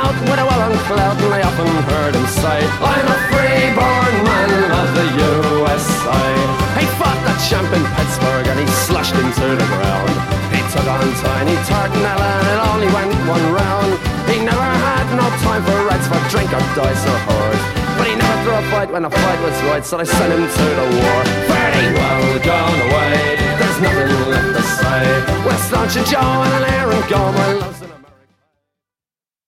out with a well on clout, and I often heard him say, I'm a free-born man of the USA. He fought the champ in Pittsburgh and he slashed him to the ground. He took on Tiny Tartanella and it only went one round. He never had no time for rights, for drink or dice or horse, but he never threw a fight when the fight was right, so they sent him to the war. Very well gone away, there's nothing left to say. We're staunch and Joe and an Aaron go, my love.